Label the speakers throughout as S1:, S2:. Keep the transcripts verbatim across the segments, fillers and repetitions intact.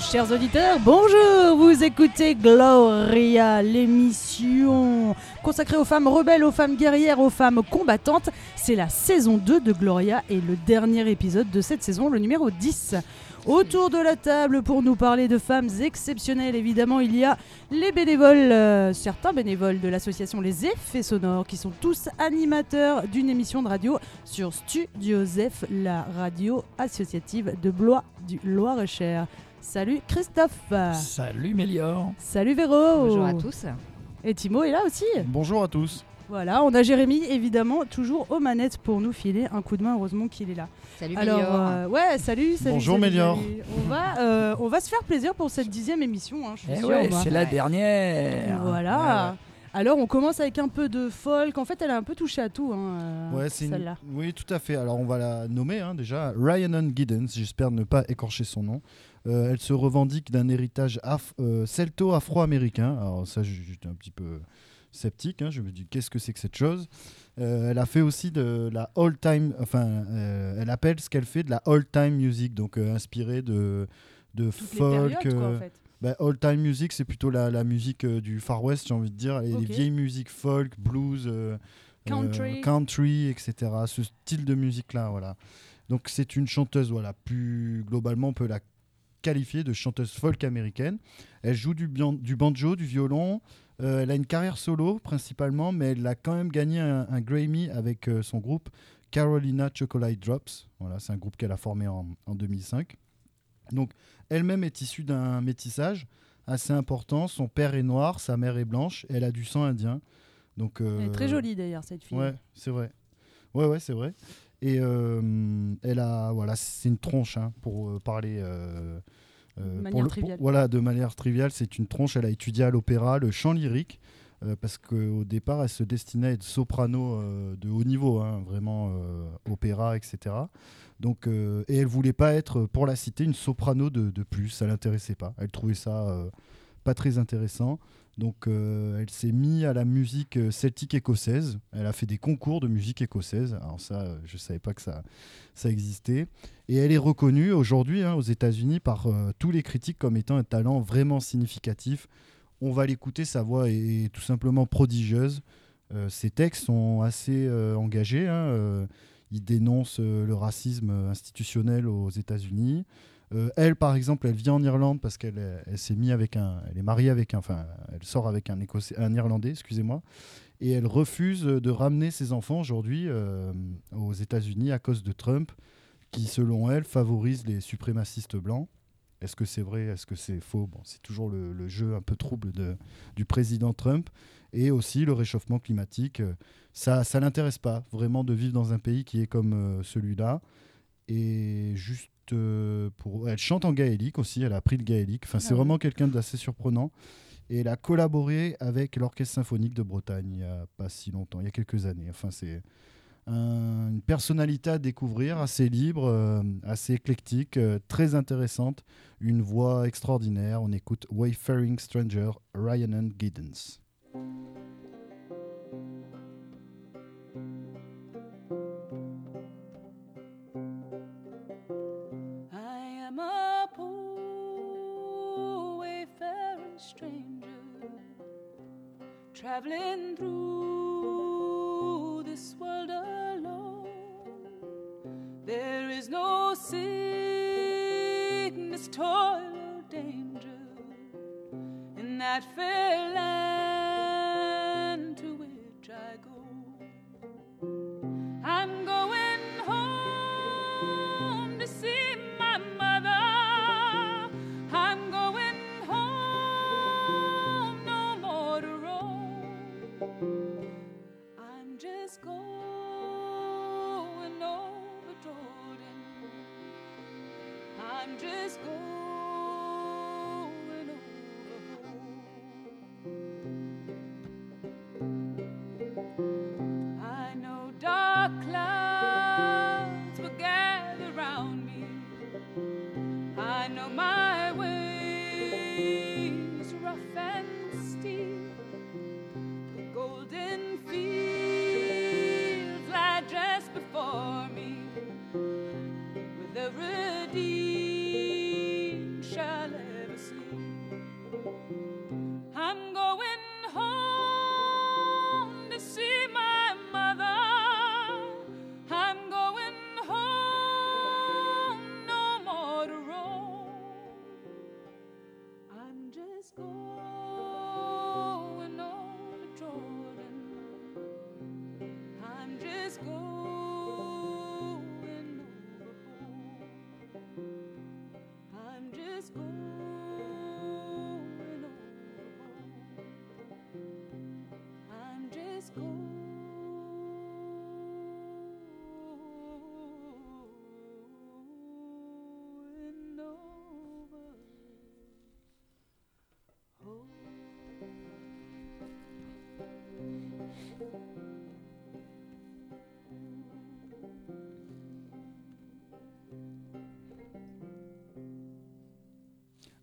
S1: Chers auditeurs, bonjour, vous écoutez Gloria, l'émission consacrée aux femmes rebelles, aux femmes guerrières, aux femmes combattantes. C'est la saison deux de Gloria et le dernier épisode de cette saison, le numéro dix. Autour de la table pour nous parler de femmes exceptionnelles, évidemment, il y a les bénévoles, euh, certains bénévoles de l'association Les Effets Sonores, qui sont tous animateurs d'une émission de radio sur Studio Zef, la radio associative de Blois du Loir-et-Cher. Salut Christophe.
S2: Salut Mélior.
S1: Salut Véro.
S3: Bonjour à tous.
S1: Et Timo est là aussi.
S4: Bonjour à tous.
S1: Voilà, on a Jérémy, évidemment, toujours aux manettes pour nous filer un coup de main, heureusement qu'il est là.
S3: Salut
S1: Alors,
S3: Mélior.
S1: euh, ouais, salut, salut.
S4: Bonjour,
S1: salut,
S4: Mélior.
S1: salut. On va, euh, on va se faire plaisir pour cette dixième émission, hein, je suis
S2: Eh
S1: sûre.
S2: ouais,
S1: on va-
S2: c'est la dernière.
S1: Voilà.
S2: Ouais, ouais.
S1: Alors, on commence avec un peu de folk. En fait, elle a un peu touché à tout, hein, euh,
S4: Ouais, c'est une-
S1: celle-là.
S4: Oui, tout à fait. Alors, on va la nommer hein, déjà. Rhiannon Giddens, j'espère ne pas écorcher son nom. Euh, elle se revendique d'un héritage af- euh, celto-afro-américain. Alors, ça, j'étais un petit peu sceptique. Hein. Je me dis, qu'est-ce que c'est que cette chose Euh, Elle a fait aussi de la old-time... Enfin, euh, elle appelle ce qu'elle fait de la old-time music, donc euh, inspirée de, de
S1: Toutes les
S4: folk...
S1: périodes, quoi, en
S4: euh,
S1: fait.
S4: Bah, old time music, c'est plutôt la, la musique euh, du Far West, j'ai envie de dire, et
S1: Ok.
S4: les vieilles musiques folk, blues, euh,
S1: Country.
S4: euh, country, et cetera. Ce style de musique-là, voilà. Donc c'est une chanteuse, voilà, plus globalement, on peut la qualifier de chanteuse folk américaine. Elle joue du, bian- du banjo, du violon. Euh, elle a une carrière solo principalement, mais elle a quand même gagné un, un Grammy avec euh, son groupe Carolina Chocolate Drops. Voilà, c'est un groupe qu'elle a formé en, en deux mille cinq. Donc, elle-même est issue d'un métissage assez important. Son père est noir, sa mère est blanche, et elle a du sang indien. Donc, euh,
S1: Elle est très jolie, d'ailleurs, cette fille.
S4: Ouais, c'est vrai. Ouais, ouais, c'est vrai. Et euh, elle a, voilà, c'est une tronche hein, pour euh, parler. Euh, euh,
S1: De manière
S4: pour le-
S1: triviale.
S4: pour- voilà, de manière triviale, c'est une tronche. Elle a étudié à l'opéra, le chant lyrique, euh, parce qu'au départ, elle se destinait à être soprano euh, de haut niveau, hein, vraiment euh, opéra, et cetera. Donc, euh, et elle voulait pas être, pour la citer, une soprano de, de plus. Ça l'intéressait pas. Elle trouvait ça euh, pas très intéressant. Donc, euh, elle s'est mise à la musique euh, celtique écossaise. Elle a fait des concours de musique écossaise. Alors ça, euh, je savais pas que ça, ça existait. Et elle est reconnue aujourd'hui hein, aux États-Unis par euh, tous les critiques comme étant un talent vraiment significatif. On va l'écouter, sa voix est, est tout simplement prodigieuse. Euh, ses textes sont assez euh, engagés. Hein, euh, il dénonce euh, le racisme institutionnel aux États-Unis. Euh, elle, par exemple, elle vit en Irlande parce qu'elle est- elle s'est mis avec un, elle est mariée avec un, enfin, elle sort avec un Écossais, un Irlandais, excusez-moi, et elle refuse de ramener ses enfants aujourd'hui euh, aux États-Unis à cause de Trump, qui, selon elle, favorise les suprémacistes blancs. Est-ce que c'est vrai? Est-ce que c'est faux? Bon, c'est toujours le, le jeu un peu trouble de, du président Trump. Et aussi le réchauffement climatique. Euh, Ça ne l'intéresse pas vraiment de vivre dans un pays qui est comme euh, celui-là. Et juste euh, pour... Elle chante en gaélique aussi, elle a appris le gaélique. Enfin, c'est
S1: Ah oui.
S4: vraiment quelqu'un d'assez surprenant. Et elle a collaboré avec l'Orchestre symphonique de Bretagne il n'y a pas si longtemps, il y a quelques années. Enfin, c'est un- une personnalité à découvrir, assez libre, euh, assez éclectique, euh, très intéressante, une voix extraordinaire. On écoute Wayfaring Stranger, Rhiannon Giddens.
S5: I am a poor wayfaring stranger, traveling through this world alone. There is no sickness, toil, or danger in that fair land to which I go. I'm going home to see my mother. I'm going home, no more to roam. I'm just going over Jordan. I'm just going over home. I know dark clouds will gather round me. I know my ways rough and steep. The golden fields lie just before me, with the redeemed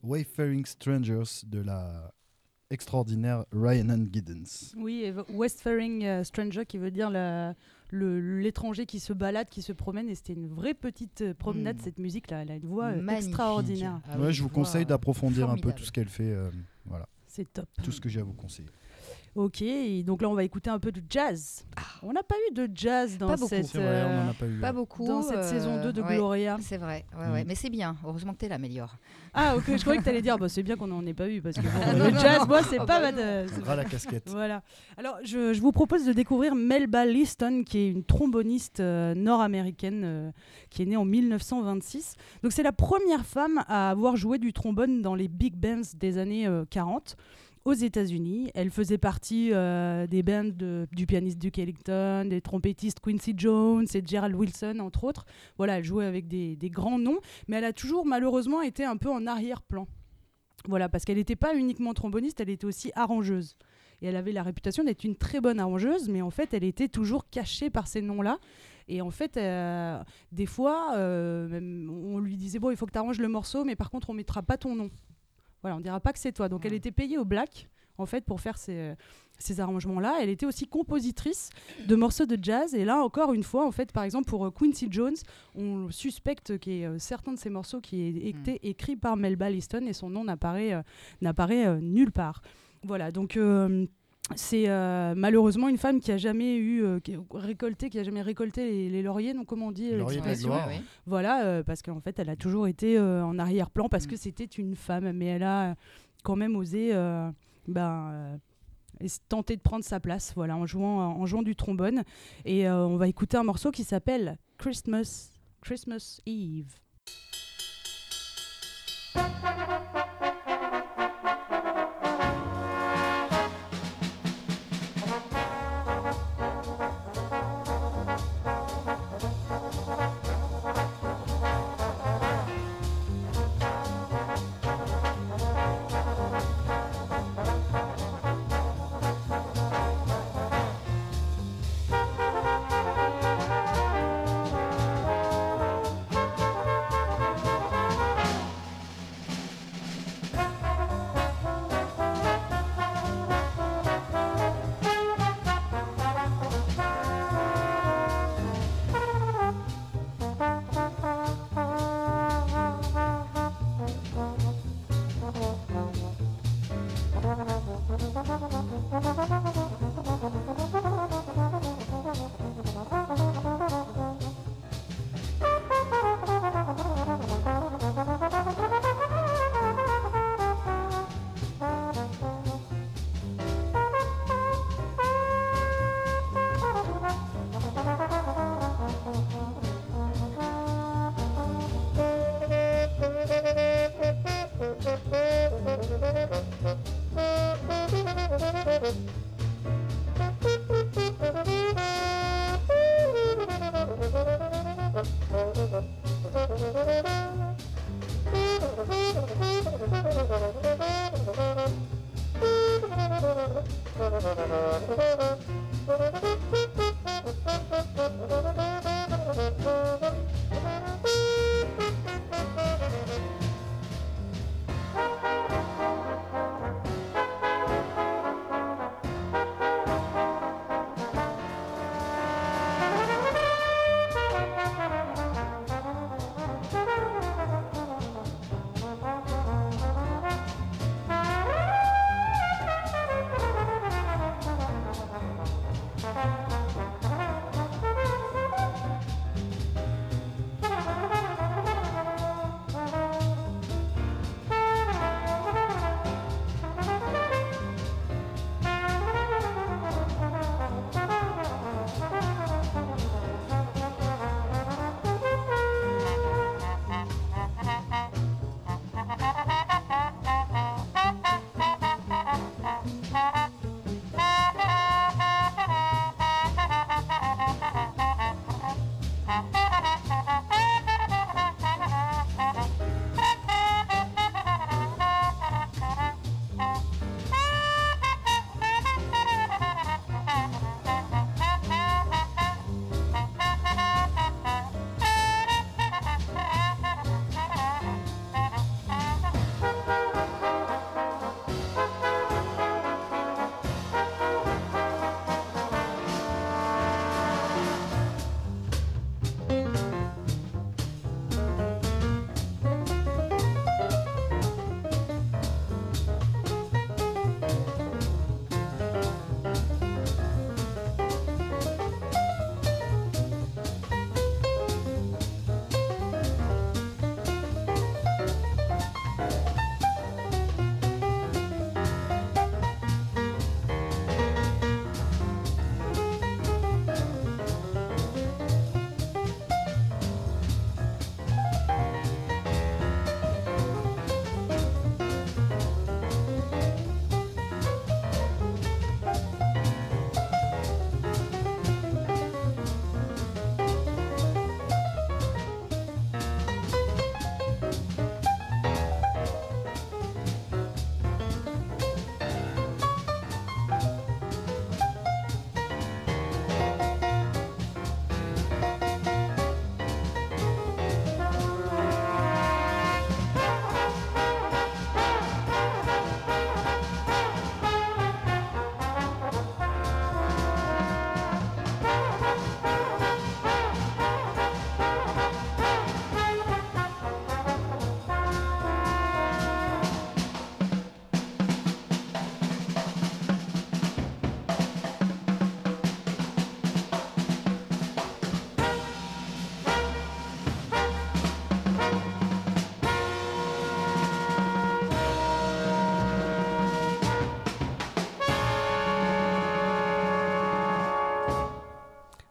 S4: Wayfaring Strangers de la extraordinaire Rhiannon Giddens.
S1: Oui, et Westfaring euh, Stranger qui veut dire la- le- l'étranger qui se balade, qui se promène. Et c'était une vraie petite euh, promenade,
S3: Mm.
S1: cette musique-là. Elle a une voix euh,
S3: Magnifique.
S1: extraordinaire.
S3: Ah
S4: Ouais,
S3: oui,
S4: je vous
S3: une voix
S4: conseille d'approfondir un peu
S3: formidable.
S4: tout ce qu'elle fait. euh, voilà,
S1: C'est top.
S4: tout ce que j'ai à vous conseiller.
S1: Ok, et donc là, on va écouter un peu de jazz. On n'a pas eu de jazz dans
S3: Pas beaucoup.
S1: cette,
S4: C'est vrai, on n'en
S1: euh,
S4: a pas eu.
S3: Pas
S4: hein.
S3: beaucoup.
S1: dans cette
S3: euh,
S1: saison deux de
S3: ouais,
S1: Gloria.
S3: C'est vrai, ouais,
S4: Mm.
S3: ouais. Mais c'est bien. Heureusement que t'es là, Mélior.
S1: Ah, ok, je croyais que tu allais dire, bah, c'est bien qu'on n'en ait pas eu, parce que bon, le jazz, moi, c'est
S3: Ah
S1: pas
S3: bah
S1: ma...
S3: non.
S1: c'est-
S4: Ras la casquette.
S1: Voilà. Alors, je, je vous propose de découvrir Melba Liston, qui est une tromboniste euh, nord-américaine euh, qui est née en mille neuf cent vingt-six. Donc, c'est la première femme à avoir joué du trombone dans les big bands des années euh, quarante aux États-Unis. Elle faisait partie euh, des bands de- du pianiste Duke Ellington, des trompettistes Quincy Jones et Gerald Wilson, entre autres. Voilà, elle jouait avec des, des grands noms, mais elle a toujours malheureusement été un peu en arrière-plan. Voilà, parce qu'elle n'était pas uniquement tromboniste, elle était aussi arrangeuse. Et elle avait la réputation d'être une très bonne arrangeuse, mais en fait, elle était toujours cachée par ces noms-là. Et en fait, euh, des fois, euh, même, on lui disait, bon, il faut que tu arranges le morceau, mais par contre, on ne mettra pas ton nom. Voilà, on ne dira pas que c'est toi. Donc, elle était payée au black, en fait, pour faire ces, ces arrangements-là. Elle était aussi compositrice de morceaux de jazz. Et là, encore une fois, en fait, par exemple, pour euh, Quincy Jones, on suspecte qu'il y ait euh, certains de ces morceaux qui aient été écrits par Melba Liston et son nom n'apparaît, euh, n'apparaît euh, nulle part. Voilà, donc euh, c'est euh, malheureusement une femme qui a jamais eu euh, qui a récolté, qui a jamais récolté les, les lauriers, donc comment on dit euh,
S4: Lauriers de la
S1: l'expression
S4: gloire.
S3: Ouais, ouais.
S1: Voilà, euh, parce qu'en fait, elle a toujours été euh, en arrière-plan parce que c'était une femme, mais elle a euh, quand même osé euh, ben, euh, es- tenter de prendre sa place, voilà, en jouant, en jouant du trombone. Et euh, on va écouter un morceau qui s'appelle Christmas, Christmas Eve.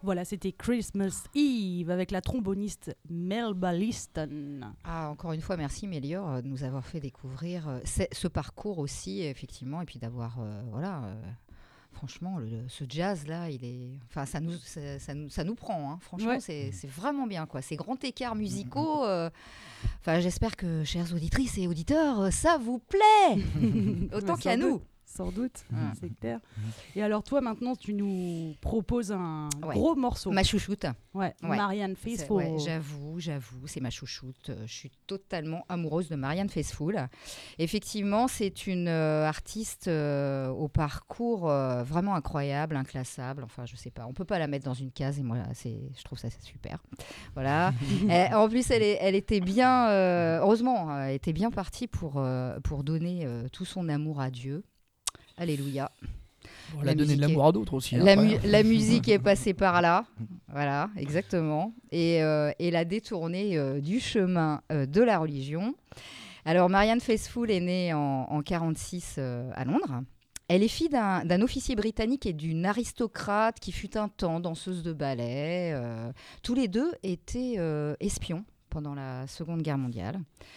S1: Voilà, c'était Christmas Eve avec la tromboniste Melba Liston.
S3: Ah, encore une fois, merci Mélior euh, de nous avoir fait découvrir euh, c'est- ce parcours aussi, effectivement, et puis d'avoir, euh, voilà, euh, franchement, le- ce jazz-là, il est, enfin, ça nous, ça, ça nous, ça nous prend, hein. Franchement,
S1: Ouais.
S3: c'est, c'est vraiment bien, quoi. Ces grands écarts musicaux, euh, enfin, j'espère que, chères auditrices et auditeurs, euh, ça vous plaît autant
S1: Mais
S3: qu'à
S1: sans
S3: nous.
S1: doute, Sans doute,
S3: Mm.
S1: c'est clair. Et alors toi, maintenant, tu nous proposes un
S3: Ouais.
S1: gros morceau.
S3: Ma chouchoute.
S1: Ouais,
S3: Ouais.
S1: Marianne
S3: C'est-
S1: Faithfull.
S3: ouais, j'avoue, j'avoue, c'est ma chouchoute. Euh, Je suis totalement amoureuse de Marianne Faithfull. Effectivement, c'est une euh, artiste euh, au parcours euh, vraiment incroyable, inclassable. Enfin, je sais pas, on peut pas la mettre dans une case et moi, c'est, je trouve ça c'est super. Voilà. Et en plus, elle, est- elle était bien, euh, heureusement, elle était bien partie pour euh, pour donner euh, tout son amour à Dieu. Alléluia.
S2: On
S3: La
S2: a donné
S3: musique
S2: de
S3: est-
S2: l'amour à d'autres aussi. hein,
S3: La,
S2: après,
S3: mu-
S2: hein.
S3: la musique est passée par là, voilà, exactement, et, euh, et l'a détournée euh, du chemin euh, de la religion. Alors, Marianne Faithfull est née en, en quarante-six euh, à Londres. Elle est fille d'un, d'un officier britannique et d'une aristocrate qui fut un temps danseuse de ballet. Euh, tous les deux étaient euh, espions pendant la Seconde Guerre mondiale.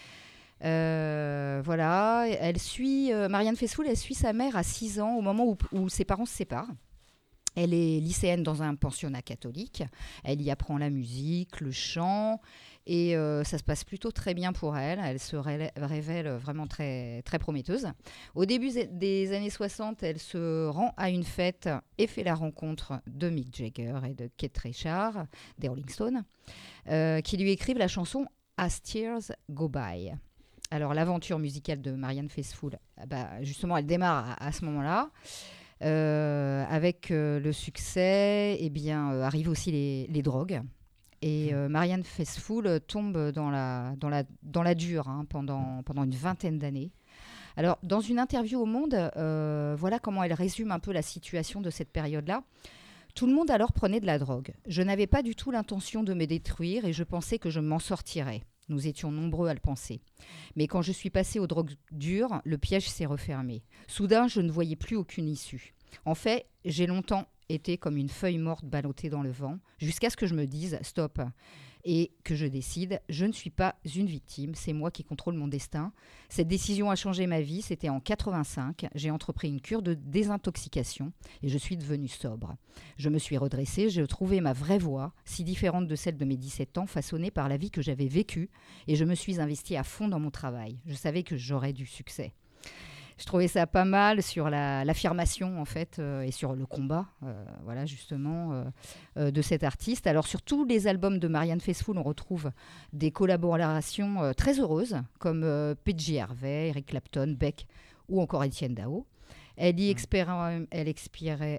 S3: Euh, voilà, elle suit euh, Marianne Faithfull, elle suit sa mère à six ans au moment où, où ses parents se séparent. Elle est lycéenne dans un pensionnat catholique. Elle y apprend la musique, le chant, et euh, ça se passe plutôt très bien pour elle. Elle se ré- révèle vraiment très, très prometteuse. Au début des années soixante, elle se rend à une fête et fait la rencontre de Mick Jagger et de Keith Richards, des Rolling Stones, euh, qui lui écrivent la chanson As Tears Go By. Alors, l'aventure musicale de Marianne Faithfull, bah, justement, elle démarre à, à ce moment-là. Euh, avec euh, le succès, eh bien, euh, arrivent aussi les, les drogues. Et euh, Marianne Faithfull tombe dans la, dans la, dans la dure hein, pendant, pendant une vingtaine d'années. Alors, dans une interview au Monde, euh, voilà comment elle résume un peu la situation de cette période-là. Tout le monde alors prenait de la drogue. Je n'avais pas du tout l'intention de me détruire et je pensais que je m'en sortirais. Nous étions nombreux à le penser. Mais quand je suis passée aux drogues dures, le piège s'est refermé. Soudain, je ne voyais plus aucune issue. En fait, j'ai longtemps été comme une feuille morte ballottée dans le vent, jusqu'à ce que je me dise « stop » et que je décide « je ne suis pas une victime, c'est moi qui contrôle mon destin ». Cette décision a changé ma vie, c'était en quatre-vingt-cinq. J'ai entrepris une cure de désintoxication et je suis devenue sobre. Je me suis redressée, j'ai trouvé ma vraie voie, si différente de celle de mes dix-sept ans, façonnée par la vie que j'avais vécue, et je me suis investie à fond dans mon travail. Je savais que j'aurais du succès. Je trouvais ça pas mal sur la, l'affirmation en fait euh, et sur le combat, euh, voilà justement euh, euh, de cet artiste. Alors sur tous les albums de Marianne Faithfull, on retrouve des collaborations euh, très heureuses comme euh, P J Harvey, Eric Clapton, Beck ou encore Étienne Dao. Elle y, expéri- elle, expirait...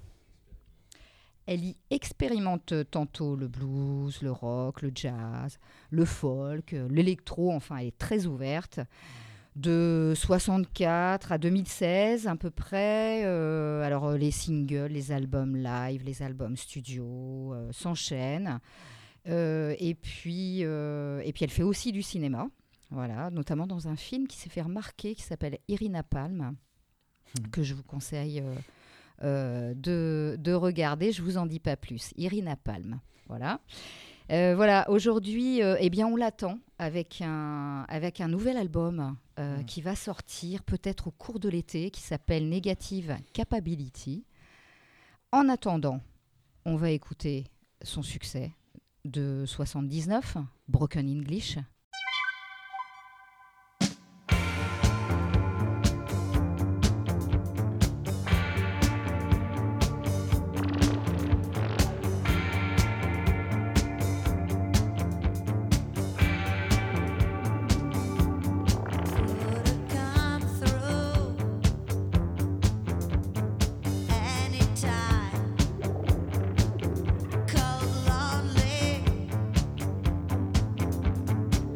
S3: elle y expérimente tantôt le blues, le rock, le jazz, le folk, l'électro. Enfin, elle est très ouverte. De soixante-quatre à deux mille seize à peu près, euh, alors euh, les singles, les albums live, les albums studio euh, s'enchaînent. Euh, et, puis, euh, et puis elle fait aussi du cinéma, voilà, notamment dans un film qui s'est fait remarquer qui s'appelle Irina Palm, mmh. que je vous conseille euh, euh, de, de regarder. Je ne vous en dis pas plus. Irina Palm, voilà. Euh, voilà, aujourd'hui, euh, eh bien, on l'attend avec un, avec un nouvel album euh, mmh. qui va sortir peut-être au cours de l'été, qui s'appelle Negative Capability. En attendant, on va écouter son succès de soixante-dix-neuf, Broken English.
S6: Cold, lonely,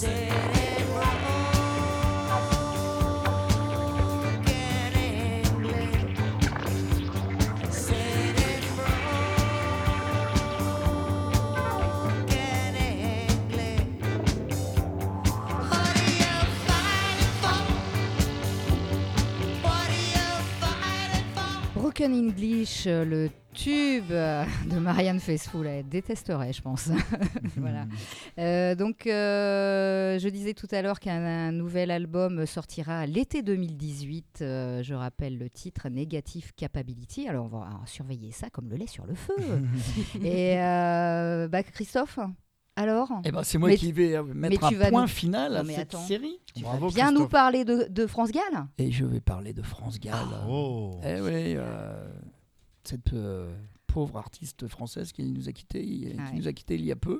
S3: Broken English, euh, le tube euh, de Marianne Faithfull, elle détesterait, je pense. Voilà. Euh, donc, euh, je disais tout à l'heure qu'un un nouvel album sortira l'été deux mille dix-huit. Euh, je rappelle le titre, Negative Capability. Alors, on va surveiller ça comme le lait sur le feu. Et euh, bah, Christophe, alors
S2: Eh ben, c'est moi
S3: Mais
S2: qui vais mettre
S3: tu vas
S2: un point
S3: nous-
S2: final
S3: Non,
S2: à
S3: mais
S2: cette
S3: attends.
S2: série.
S3: tu
S4: Bravo,
S3: vas bien
S4: Christophe.
S3: nous parler de, de France Gall.
S2: Et je vais parler de France Gall.
S4: Oh.
S2: Eh oui, euh, cette euh, pauvre artiste française qui nous a quittés, qui
S3: Ah ouais.
S2: nous a quittés il y a peu.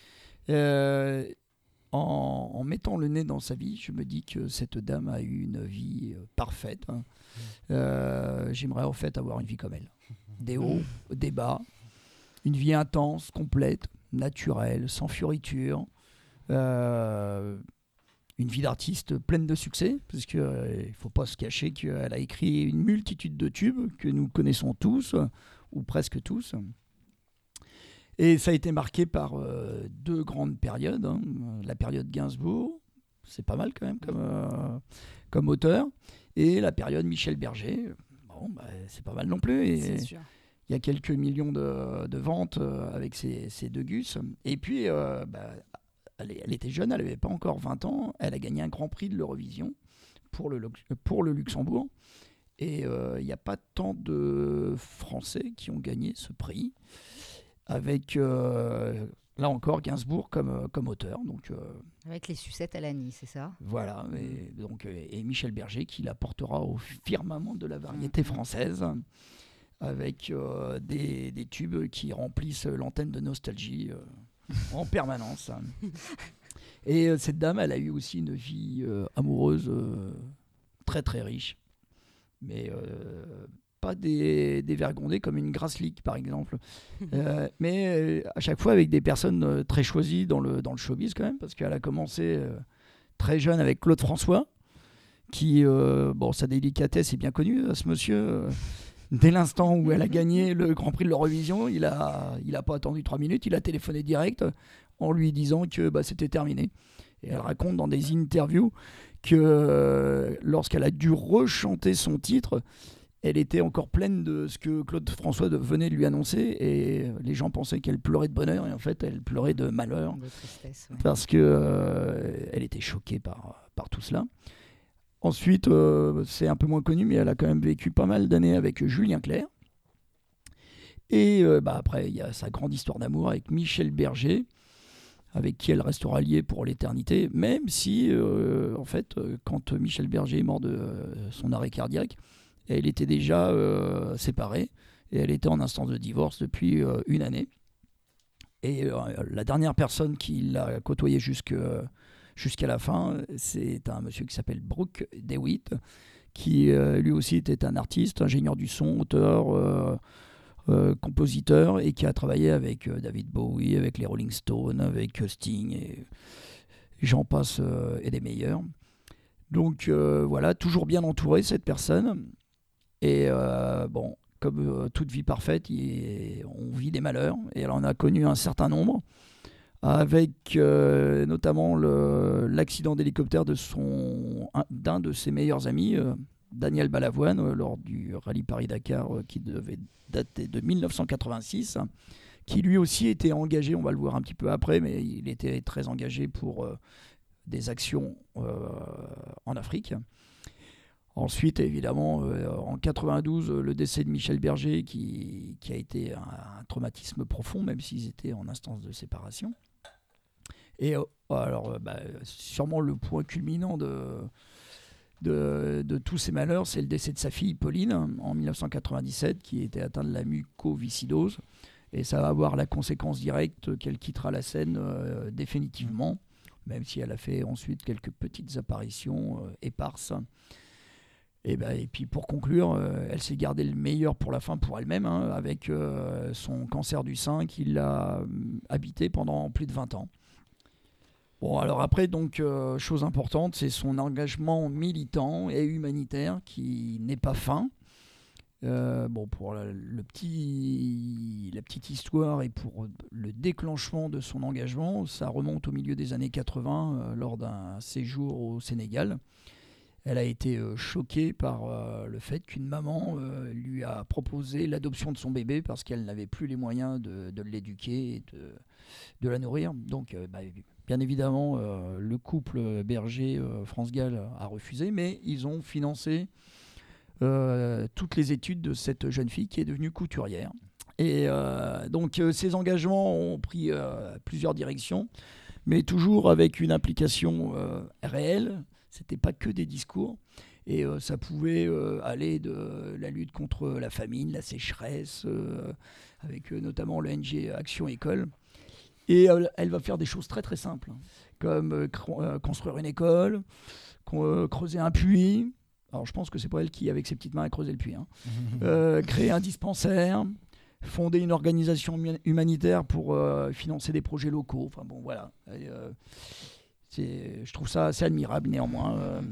S2: Euh, en, en mettant le nez dans sa vie, je me dis que cette dame a eu une vie euh, parfaite. hein. Euh, J'aimerais en fait avoir une vie comme elle. Des hauts, des bas, une vie intense, complète, naturelle, sans fioriture. Euh, une vie d'artiste pleine de succès, parce qu'il ne faut pas se cacher qu'elle a écrit une multitude de tubes que nous connaissons tous, ou presque tous. Et ça a été marqué par euh, deux grandes périodes. hein. La période Gainsbourg, c'est pas mal quand même comme, euh, comme auteur, et la période Michel Berger, bon, bah, c'est pas mal non plus. Et,
S3: C'est sûr.
S2: il y a quelques millions de, de ventes euh, avec ces, ces deux gus. Et puis, euh, bah, elle, elle était jeune, elle n'avait pas encore vingt ans. Elle a gagné un grand prix de l'Eurovision pour le, Lux- pour le Luxembourg. Et euh, il n'y a pas tant de Français qui ont gagné ce prix. Avec, euh, là encore, Gainsbourg comme, comme auteur. Donc, euh,
S3: Avec les sucettes à l'Annie, c'est ça?
S2: voilà. Et, donc, euh, et Michel Berger qui la portera au firmament de la variété française, avec euh, des, des tubes qui remplissent l'antenne de nostalgie euh, en permanence. Et euh, cette dame, elle a eu aussi une vie euh, amoureuse euh, très très riche, mais euh, pas des, des vergondés comme une Grace Leak par exemple, euh, mais euh, à chaque fois avec des personnes euh, très choisies dans le, dans le showbiz quand même, parce qu'elle a commencé euh, très jeune avec Claude François, qui, euh, bon, sa délicatesse est bien connue à ce monsieur. euh, Dès l'instant où elle a gagné le Grand Prix de l'Eurovision, il a, il a pas attendu trois minutes, il a téléphoné direct en lui disant que bah, c'était terminé. Et elle raconte dans des interviews que euh, lorsqu'elle a dû rechanter son titre, elle était encore pleine de ce que Claude François de- venait de lui annoncer, et les gens pensaient qu'elle pleurait de bonheur, et en fait elle pleurait de malheur,
S3: De tristesse, ouais.
S2: parce que euh, elle était choquée par, par tout cela. Ensuite, euh, c'est un peu moins connu, mais elle a quand même vécu pas mal d'années avec Julien Clerc. Et euh, bah, après, il y a sa grande histoire d'amour avec Michel Berger, avec qui elle restera liée pour l'éternité, même si, euh, en fait, euh, quand Michel Berger est mort de euh, son arrêt cardiaque, elle était déjà euh, séparée, et elle était en instance de divorce depuis euh, une année. Et euh, la dernière personne qui l'a côtoyée jusque... Jusqu'à la fin, c'est un monsieur qui s'appelle Brooke DeWitt, qui euh, lui aussi était un artiste, ingénieur du son, auteur, euh, euh, compositeur, et qui a travaillé avec euh, David Bowie, avec les Rolling Stones, avec euh, Sting, et j'en passe, euh, et des meilleurs. Donc euh, voilà, toujours bien entouré cette personne. Et euh, bon, comme euh, toute vie parfaite, il, on vit des malheurs, et elle en a connu un certain nombre, avec euh, notamment le, l'accident d'hélicoptère de son, un, d'un de ses meilleurs amis, euh, Daniel Balavoine, euh, lors du rallye Paris-Dakar, euh, qui devait dater de dix-neuf cent quatre-vingt-six, hein, qui lui aussi était engagé, on va le voir un petit peu après, mais il était très engagé pour euh, des actions euh, en Afrique. Ensuite, évidemment, euh, en quatre-vingt-douze, le décès de Michel Berger, qui, qui a été un, un traumatisme profond, même s'ils étaient en instance de séparation. Et euh, alors, euh, bah, sûrement le point culminant de, de, de tous ces malheurs, c'est le décès de sa fille Pauline, en dix-neuf cent quatre-vingt-dix-sept, qui était atteinte de la mucoviscidose. Et ça va avoir la conséquence directe qu'elle quittera la scène euh, définitivement, même si elle a fait ensuite quelques petites apparitions euh, éparses. Et, ben, et puis pour conclure, euh, elle s'est gardée le meilleur pour la fin pour elle-même, hein, avec euh, son cancer du sein qui l'a euh, habité pendant plus de vingt ans. Bon, alors après, donc, euh, chose importante, c'est son engagement militant et humanitaire qui n'est pas fin. Euh, bon, pour la, le petit, la petite histoire et pour le déclenchement de son engagement, ça remonte au milieu des années quatre-vingts euh, lors d'un séjour au Sénégal. Elle a été euh, choquée par euh, le fait qu'une maman euh, lui a proposé l'adoption de son bébé parce qu'elle n'avait plus les moyens de, de l'éduquer et de, de la nourrir. Donc, euh, bah, bien évidemment, euh, le couple Berger-France Gall a refusé, mais ils ont financé Euh, toutes les études de cette jeune fille qui est devenue couturière. Et euh, donc euh, ces engagements ont pris euh, plusieurs directions, mais toujours avec une implication euh, réelle. C'était pas que des discours. Et euh, ça pouvait euh, aller de la lutte contre la famine, la sécheresse, euh, avec euh, notamment l'O N G Action École. Et euh, elle va faire des choses très très simples, comme euh, cr- euh, construire une école, euh, creuser un puits. Alors je pense que c'est pas elle qui, avec ses petites mains, a creusé le puits. Hein. Euh, créer un dispensaire, fonder une organisation humanitaire pour euh, financer des projets locaux. Enfin bon, voilà. Et, euh, c'est, je trouve ça assez admirable néanmoins. Euh,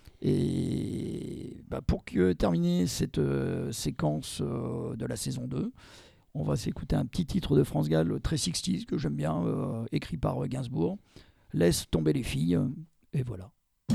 S2: et bah, pour que, terminer cette euh, séquence euh, de la saison deux, on va s'écouter un petit titre de France Gall très soixante que j'aime bien, euh, écrit par euh, Gainsbourg. Laisse tomber les filles. Et voilà.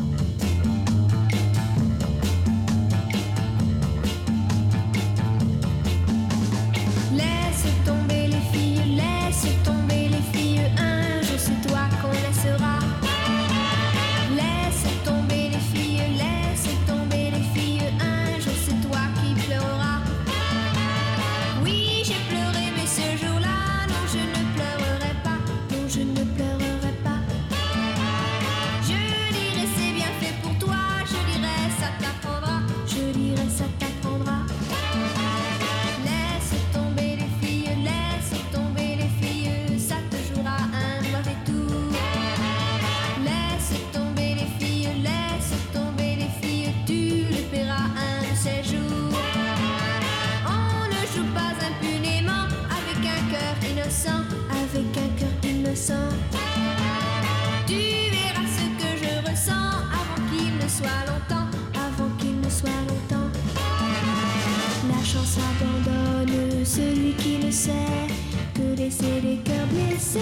S6: Laisse tomber les filles, laisse tomber les filles, un jour c'est toi qu'on laissera. Laisse tomber les filles, laisse tomber les filles, un jour c'est toi qui pleureras. Oui, j'ai pleuré, mais ce jour-là, non, je ne pleurerai pas, non, je ne pleurerai pas. Je dirai c'est bien fait pour toi, je dirai ça t'apprendra, je dirai ça t'apprendra. Laisse tomber les filles, laisse tomber les filles, ça te jouera un mauvais tour. Laisse tomber les filles, laisse tomber les filles, tu le paieras un de ces jours. On ne joue pas impunément avec un cœur innocent, avec un cœur innocent. Tu verras ce que je ressens avant qu'il ne soit longtemps, avant qu'il ne soit longtemps. La chance abandonne celui qui ne sait que laisser les cœurs blessés.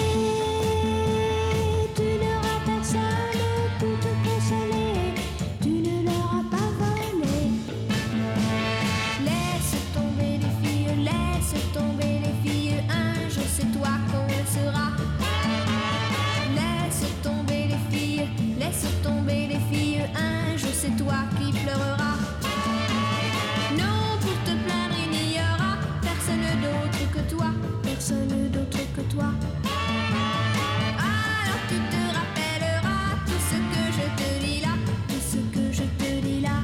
S6: Tu n'auras personne pour te consoler, tu ne leur as pas volé. Laisse tomber les filles, laisse tomber les filles, un jour c'est toi qu'on le sera. Laisse tomber les filles, laisse tomber les filles, un jour c'est toi qui pleureras. Non, pour te plaindre il n'y aura personne d'autre que toi, personne d'autre que toi. Alors tu te rappelleras tout ce que je te dis là, tout ce que je te dis là.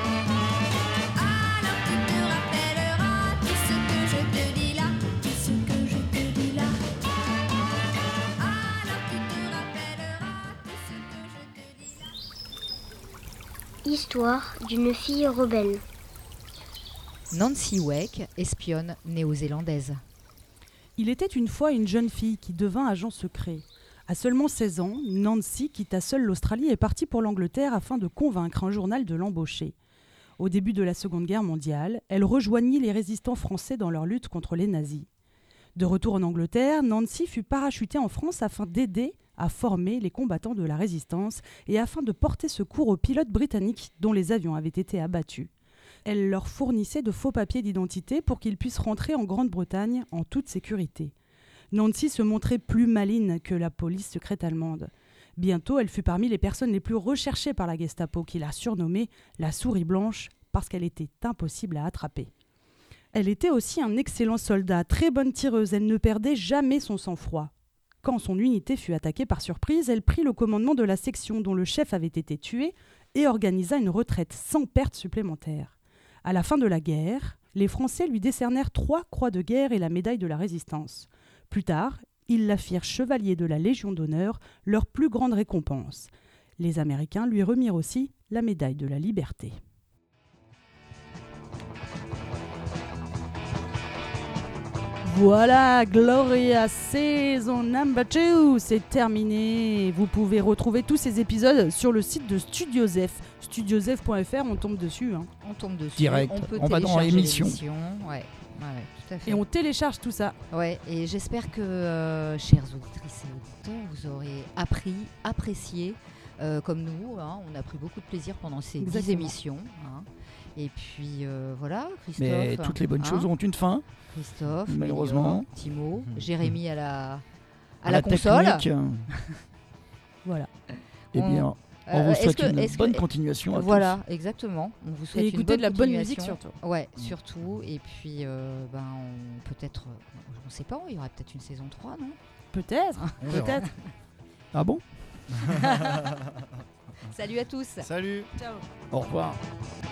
S6: Alors tu te rappelleras tout ce que je te dis là, tout ce que je te dis là. Alors tu te rappelleras tout ce que je te dis là.
S7: Histoire d'une fille rebelle.
S3: Nancy Wake, espionne néo-zélandaise.
S1: Il était une fois une jeune fille qui devint agent secret. À seulement seize ans, Nancy quitta seule l'Australie et partit pour l'Angleterre afin de convaincre un journal de l'embaucher. Au début de la Seconde Guerre mondiale, elle rejoignit les résistants français dans leur lutte contre les nazis. De retour en Angleterre, Nancy fut parachutée en France afin d'aider à former les combattants de la résistance et afin de porter secours aux pilotes britanniques dont les avions avaient été abattus. Elle leur fournissait de faux papiers d'identité pour qu'ils puissent rentrer en Grande-Bretagne en toute sécurité. Nancy se montrait plus maligne que la police secrète allemande. Bientôt, elle fut parmi les personnes les plus recherchées par la Gestapo, qui la surnommait la souris blanche parce qu'elle était impossible à attraper. Elle était aussi un excellent soldat, très bonne tireuse, elle ne perdait jamais son sang-froid. Quand son unité fut attaquée par surprise, elle prit le commandement de la section dont le chef avait été tué et organisa une retraite sans perte supplémentaire. À la fin de la guerre, les Français lui décernèrent trois croix de guerre et la médaille de la Résistance. Plus tard, ils la firent chevalier de la Légion d'honneur, leur plus grande récompense. Les Américains lui remirent aussi la médaille de la liberté. Voilà, Gloria saison number two, c'est terminé. Vous pouvez retrouver tous ces épisodes sur le site de Studio Zef, studiozef point f r, on tombe dessus. Hein.
S3: On tombe dessus.
S2: Direct,
S3: On peut
S2: on va dans
S3: télécharger
S2: l'émission.
S3: l'émission. Ouais, ouais, ouais, tout à fait.
S1: Et on télécharge tout ça.
S3: Ouais, et j'espère que, euh, chères auditrices et auditeurs, vous aurez appris, apprécié, euh, comme nous. Hein, on a pris beaucoup de plaisir pendant ces dix
S1: Exactement.
S3: émissions. Hein. Et puis euh, voilà, Christophe.
S2: Mais toutes les bonnes
S3: hein,
S2: choses ont une fin.
S3: Christophe,
S2: malheureusement.
S3: Mélior, Timo, Jérémy à la, à
S2: À
S3: la, console.
S2: technique.
S1: Voilà.
S2: Eh
S3: On-
S2: bien, on
S3: Euh,
S2: vous
S3: est-ce
S2: souhaite
S3: que-
S2: une
S3: est-ce que-
S2: bonne continuation à
S3: Voilà, exactement. On vous souhaite
S1: Et
S3: une
S1: écoutez
S3: bonne
S1: de la bonne
S3: continuation.
S1: musique surtout.
S3: Ouais, surtout. Et puis, euh, ben, on- peut-être, euh, on ne sait pas, il y aura peut-être une saison trois, non?
S1: Peut-être,
S4: On verra.
S1: peut-être.
S2: tous. Ah bon?
S3: Salut à tous.
S4: Salut.
S1: Ciao.
S2: Au revoir.